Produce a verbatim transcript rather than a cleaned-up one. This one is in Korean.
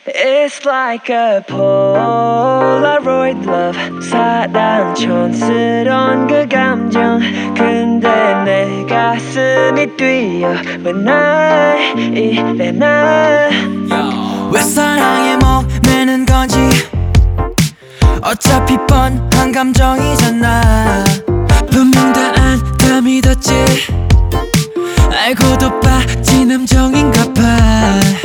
It's like a Polaroid love 사랑 촌스러운 그 감정 근데 내 가슴이 뛰어 왜 날 이래 난 왜 사랑에 목매는 건지 어차피 뻔한 감정이잖아 분명 다 안 다 믿었지 알고도 빠진 함정인가 봐